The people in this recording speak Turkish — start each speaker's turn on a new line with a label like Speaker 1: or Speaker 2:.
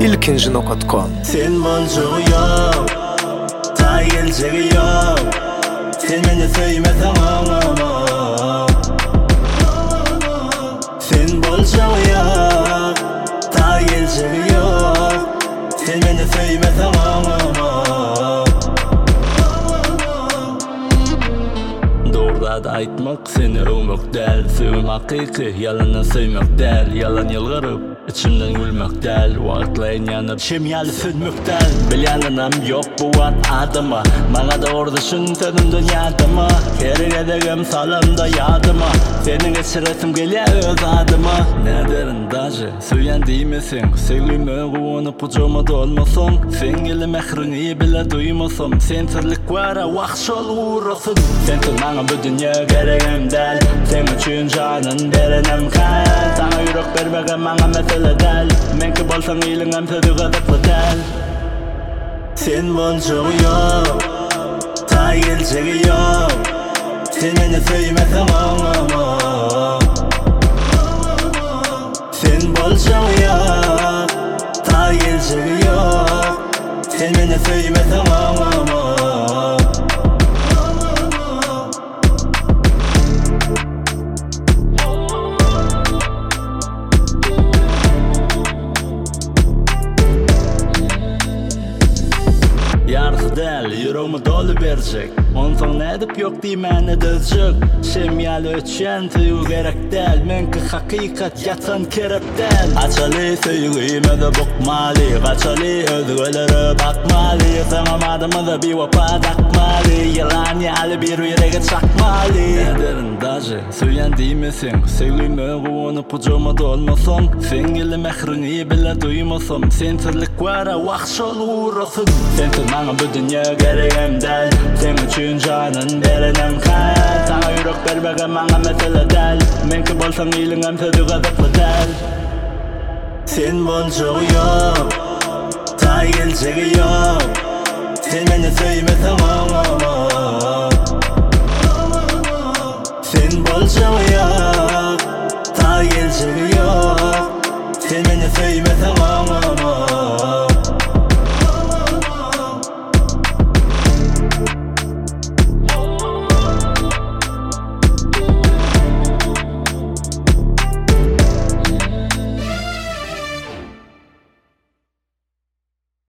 Speaker 1: ilkinji.com.
Speaker 2: Sen boljuğu yok, ta geleceği yok. Sen beni söymesen ağlama. Sen boljuğu yok, ta geleceği yok. Sen beni söymesen ağlama. Doğruda aytmak seni övmek del. Sevim hakiki, yalanla söymek del. Yalan yılgırıp İçimden gülmek del, vakitleyin yanıp şemyalı sönmek del. Bilyanınam yok bu vat adıma. Bana da orada şun sönümdün yadıma. Kere edegem salamda yadıma. Senin geçiresim geliyor öz adıma. Ne derin dacı, söylen deymesin. Sevgime kuvanıp ucuma dolmasın. Sen geli mehrini bile duymasın. Sensizlik vara vakşol uğrasın. Sensiz bana bu dünya geregem del. Sen üçün canın berenem kal. Sana yürek vermegen bana mesele del. Menki bolsan iyilingem sözü gıdıklı del. Sen boljuğu yok, ta geleceği yok. Sen beni söymesen ağlama. Sen boljuğu yok, ta geleceği yok. Sen beni söymesen ağlama. Yargı del, yüreğimi dolu verecek. Ondan ne edip yok deymen edecek. Şemyalı ötşen tüyü gerek del. Menki hakikat yatan kerep del. Açalı söyleyime de bakmalı. Kaçalı özgölere bakmalı. Sana adımı bir vapa takmalı. Yalan yalı bir yüreğe çakmalı. Ne derin dacı, söylen deymesin. Sevgime kuvanıp ucuma dolmasın. Sen geli mehrini bile duymasın. Sensizlik vara vakşol uğrasın. Sensiz bana bu dünya geregem del. Sen üçün canın berenem kal. Sana yürek vermegen bana mesele del. Menki bolsan iyilingem sözü gıdıklı del. Sen boljuğu yok, ta geleceği yok. Sen beni söymesen ağlama. Sen boljuğu yok, ta geleceği yok. Sen beni söymesen ağlama.